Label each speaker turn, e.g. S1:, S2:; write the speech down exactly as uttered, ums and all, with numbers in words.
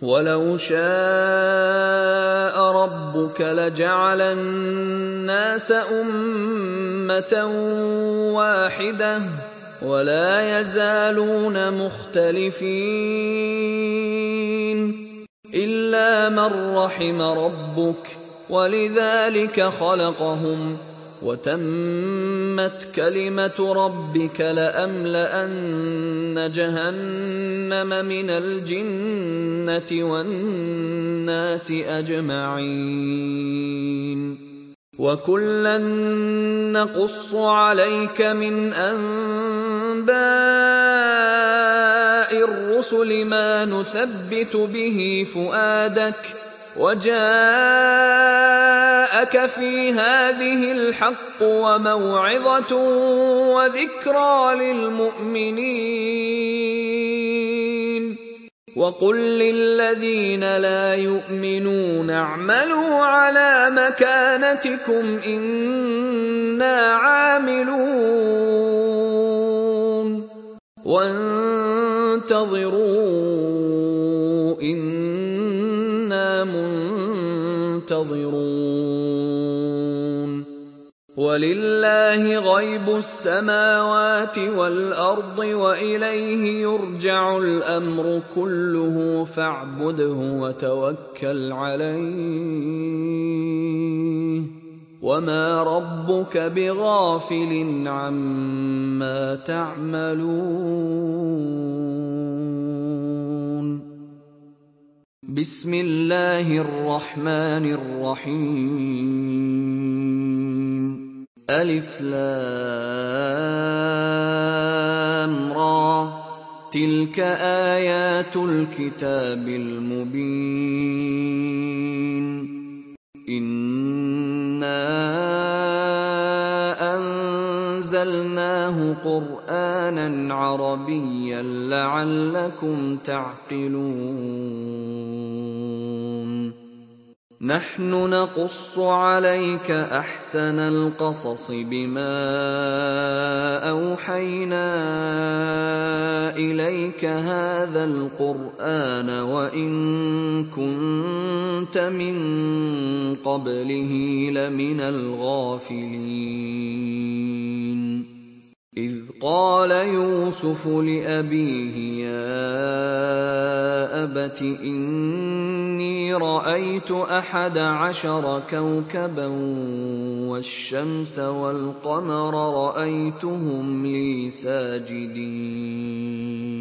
S1: وَلَوْ شَاءَ رَبُّكَ لَجَعَلَ النَّاسَ أُمَّةً وَاحِدَةً وَلَا يَزَالُونَ مُخْتَلِفِينَ إِلَّا مَن رَّحِمَ رَبُّكَ وَلِذَلِكَ خَلَقَهُمْ وَتَمَّتْ كَلِمَةُ رَبِّكَ لَأَمْلَأَنَّ جَهَنَّمَ مِنَ الْجِنَّةِ وَالنَّاسِ أَجْمَعِينَ وَكُلًّا نَّقُصُّ عَلَيْكَ مِنْ أَنبَاءِ الرُّسُلِ مَا نُثَبِّتُ بِهِ فُؤَادَكَ وَجَاءَكَ فِي هَٰذِهِ الْحَقُّ وَمَوْعِظَةٌ وَذِكْرَىٰ لِلْمُؤْمِنِينَ وَقُل لِّلَّذِينَ لَا يُؤْمِنُونَ اعْمَلُوا عَلَىٰ مَكَانَتِكُمْ إِنَّا عَامِلُونَ وَانتَظِرُوا إِنَّا مُنتَظِرُونَ وَلِلَّهِ غَيْبُ السَّمَاوَاتِ وَالْأَرْضِ وَإِلَيْهِ يُرْجَعُ الْأَمْرُ كُلُّهُ فَاعْبُدْهُ وَتَوَكَّلْ عَلَيْهِ وَمَا رَبُّكَ بِغَافِلٍ عَمَّا تَعْمَلُونَ بسم الله الرحمن الرحيم ألف لام را تلك آيات الكتاب المبين إنا أنزلناه قرآنا عربيا لعلكم تعقلون نحن نقص عليك أحسن القصص بما أوحينا إليك هذا القرآن وإن كنت من قبله لمن الغافلين إذ قال يوسف لأبيه يا أبت إني رأيت أحد عشر كوكبا والشمس والقمر رأيتهم لي ساجدين